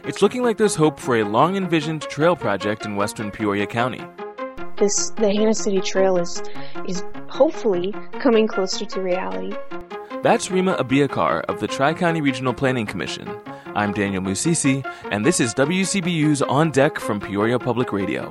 It's looking like there's hope for a long-envisioned trail project in western Peoria County. The Hannah City Trail is hopefully coming closer to reality. That's Rima Abiakar of the Tri-County Regional Planning Commission. I'm Daniel Musisi, and this is WCBU's On Deck from Peoria Public Radio.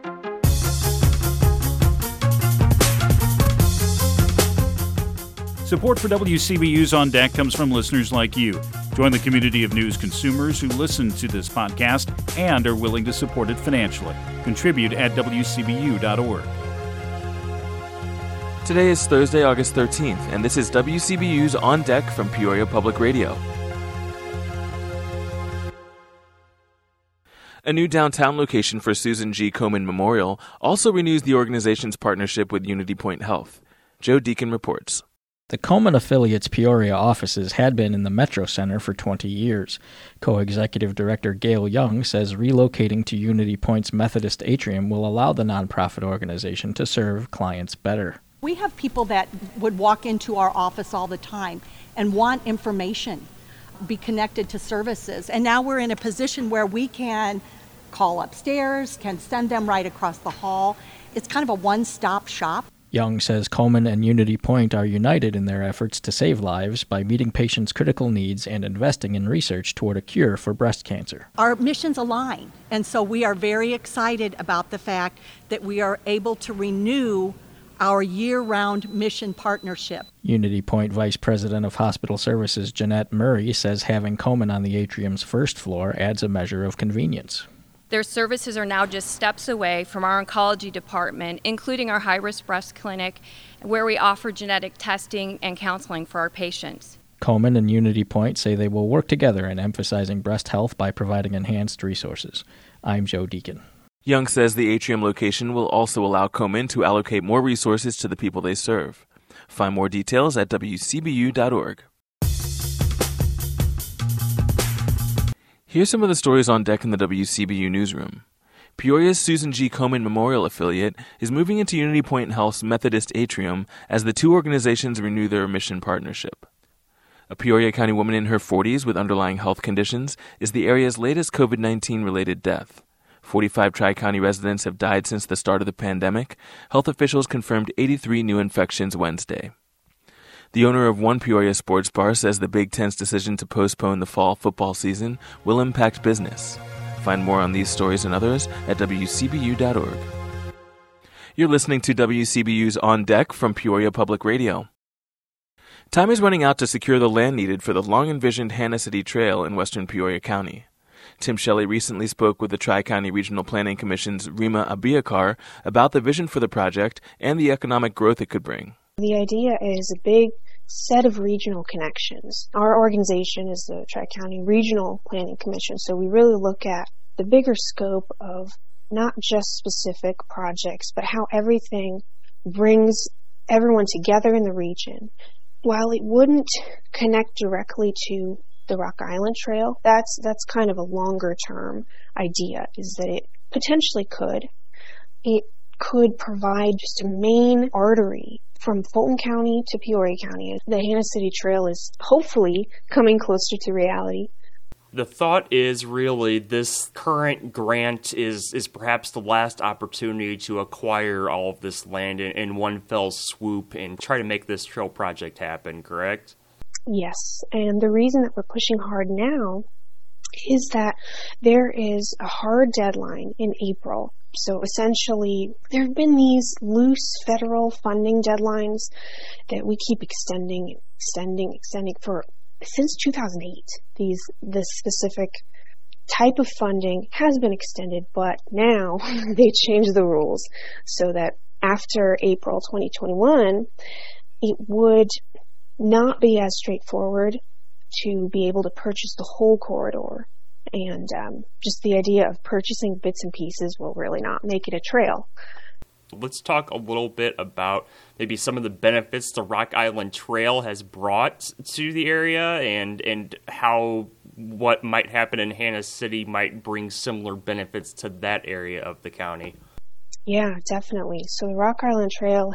Support for WCBU's On Deck comes from listeners like you. Join the community of news consumers who listen to this podcast and are willing to support it financially. Contribute at WCBU.org. Today is Thursday, August 13th, and this is WCBU's On Deck from Peoria Public Radio. A new downtown location for Susan G. Komen Memorial also renews the organization's partnership with Unity Point Health. Joe Deacon reports. The Komen affiliate's Peoria offices had been in the Metro Center for 20 years. Co-executive director Gail Young says relocating to Unity Point's Methodist Atrium will allow the nonprofit organization to serve clients better. We have people that would walk into our office all the time and want information, be connected to services. And now we're in a position where we can call upstairs, can send them right across the hall. It's kind of a one-stop shop. Young says Komen and Unity Point are united in their efforts to save lives by meeting patients' critical needs and investing in research toward a cure for breast cancer. Our missions align, and so we are very excited about the fact that we are able to renew our year-round mission partnership. Unity Point Vice President of Hospital Services Jeanette Murray says having Komen on the atrium's first floor adds a measure of convenience. Their services are now just steps away from our oncology department, including our high-risk breast clinic, where we offer genetic testing and counseling for our patients. Komen and Unity Point say they will work together in emphasizing breast health by providing enhanced resources. I'm Joe Deacon. Young says the atrium location will also allow Komen to allocate more resources to the people they serve. Find more details at WCBU.org. Here's some of the stories on deck in the WCBU newsroom. Peoria's Susan G. Komen Memorial affiliate is moving into Unity Point Health's Methodist Atrium as the two organizations renew their mission partnership. A Peoria County woman in her 40s with underlying health conditions is the area's latest COVID-19 related death. 45 Tri-County residents have died since the start of the pandemic. Health officials confirmed 83 new infections Wednesday. The owner of one Peoria sports bar says the Big Ten's decision to postpone the fall football season will impact business. Find more on these stories and others at WCBU.org. You're listening to WCBU's On Deck from Peoria Public Radio. Time is running out to secure the land needed for the long-envisioned Hannah City Trail in western Peoria County. Tim Shelley recently spoke with the Tri-County Regional Planning Commission's Rima Abiakar about the vision for the project and the economic growth it could bring. The idea is a big set of regional connections. Our organization is the Tri-County Regional Planning Commission, so we really look at the bigger scope of not just specific projects, but how everything brings everyone together in the region. While it wouldn't connect directly to the Rock Island Trail, that's kind of a longer term idea, is that it potentially could. It could provide just a main artery from Fulton County to Peoria County. The Hannah City Trail is hopefully coming closer to reality. The thought is really this current grant is perhaps the last opportunity to acquire all of this land in one fell swoop and try to make this trail project happen, correct? Yes, and the reason that we're pushing hard now is that there is a hard deadline in April. So essentially, there have been these loose federal funding deadlines that we keep extending for since 2008. This specific type of funding has been extended, but now they changed the rules so that after April 2021, it would not be as straightforward to be able to purchase the whole corridor. And just the idea of purchasing bits and pieces will really not make it a trail. Let's talk a little bit about maybe some of the benefits the Rock Island Trail has brought to the area and how what might happen in Hannah City might bring similar benefits to that area of the county. Yeah, definitely. So the Rock Island Trail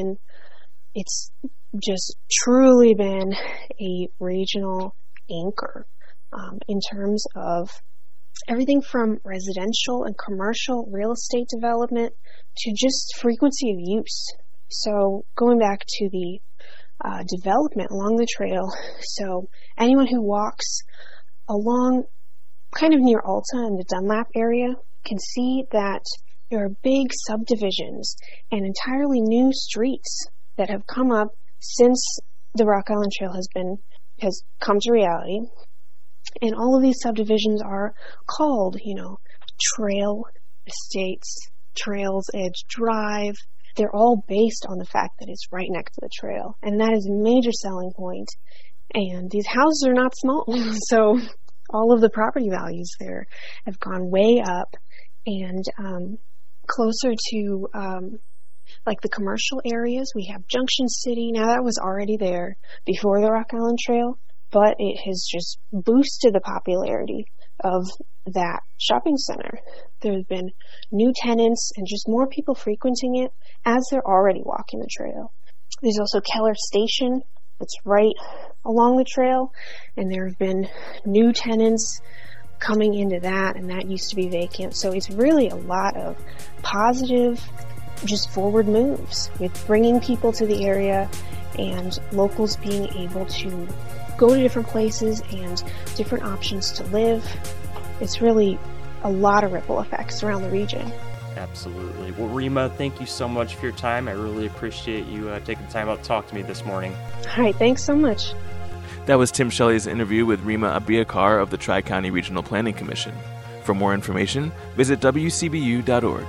it's just truly been a regional anchor in terms of everything from residential and commercial real estate development to just frequency of use. So going back to the development along the trail, so anyone who walks along kind of near Alta and the Dunlap area can see that there are big subdivisions and entirely new streets that have come up since the Rock Island Trail has come to reality. And all of these subdivisions are called, Trail Estates, Trails Edge Drive. They're all based on the fact that it's right next to the trail. And that is a major selling point. And these houses are not small. So all of the property values there have gone way up. And closer to like the commercial areas, we have Junction City. Now that was already there before the Rock Island Trail, but it has just boosted the popularity of that shopping center. There's been new tenants and just more people frequenting it as they're already walking the trail. There's also Keller Station that's right along the trail, and there have been new tenants coming into that, and that used to be vacant. So it's really a lot of positive, just forward moves with bringing people to the area and locals being able to go to different places and different options to live. It's really a lot of ripple effects around the region. Absolutely. Well, Rima, thank you so much for your time. I really appreciate you taking the time out to talk to me this morning. All right, thanks so much. That was Tim Shelley's interview with Rima Abiakar of the Tri-County Regional Planning Commission. For more information, visit wcbu.org.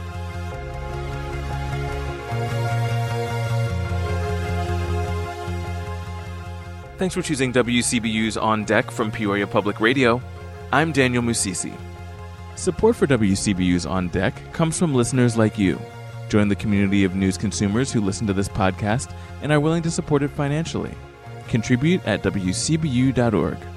Thanks for choosing WCBU's On Deck from Peoria Public Radio. I'm Daniel Musisi. Support for WCBU's On Deck comes from listeners like you. Join the community of news consumers who listen to this podcast and are willing to support it financially. Contribute at wcbu.org.